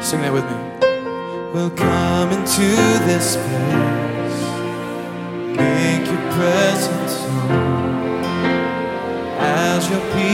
Sing that with me. We'll come into this place, make your presence known, as your people